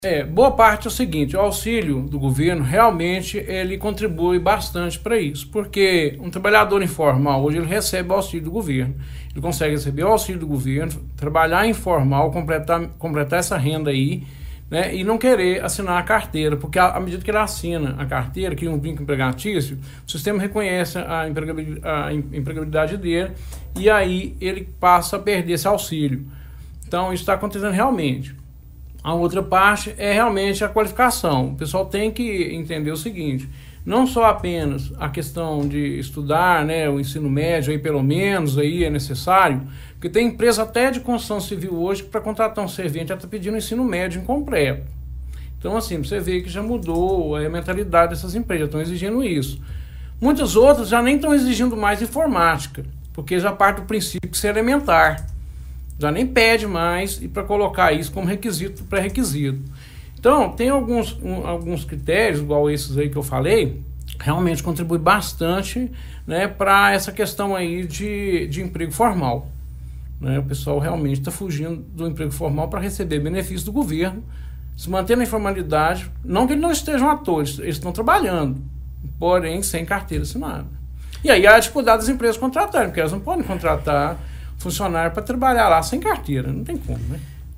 Boa parte é o seguinte, o auxílio do governo realmente ele contribui bastante para isso, porque um trabalhador informal hoje ele recebe o auxílio do governo, ele consegue receber o auxílio do governo, trabalhar informal, completar essa renda aí, né, e não querer assinar a carteira, porque à medida que ele assina a carteira, que é um vínculo empregatício, o sistema reconhece a empregabilidade dele e aí ele passa a perder esse auxílio. Então isso está acontecendo realmente. A outra parte é realmente a qualificação. O pessoal tem que entender o seguinte, não só apenas a questão de estudar, né, o ensino médio, aí pelo menos aí é necessário, porque tem empresa até de construção civil hoje que para contratar um servente já está pedindo ensino médio incompleto. Então assim, você vê que já mudou a mentalidade dessas empresas, estão exigindo isso. Muitas outras já nem estão exigindo mais informática, porque já parte do princípio que isso é elementar. Já nem pede mais e para colocar isso como requisito, pré-requisito. Então, tem alguns critérios, igual esses aí que eu falei, realmente contribui bastante, né, para essa questão aí de emprego formal. Né? O pessoal realmente está fugindo do emprego formal para receber benefício do governo, se manter na informalidade, não que eles não estejam à toa, eles estão trabalhando, porém sem carteira assinada. E aí há a dificuldade das empresas contratarem, porque elas não podem contratar funcionário para trabalhar lá sem carteira, não tem como, né?